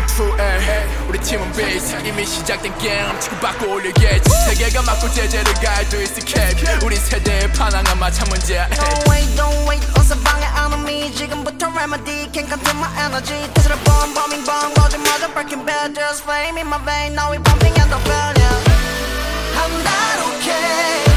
True A 우리 팀은 베이스 이미 시작된 게임 치고받고 올리겠지 세계가 맞고 제재를 가할 수 있을 캡 우리 세대의 파랑한 마찬 문제야 Don't wait 어서 방해 안 오미 지금부터 remedy can't contain my energy 테슬라 bombing bomb 거짓말은 breaking bad there's flame in my vein now we pumping and the failure I'm not okay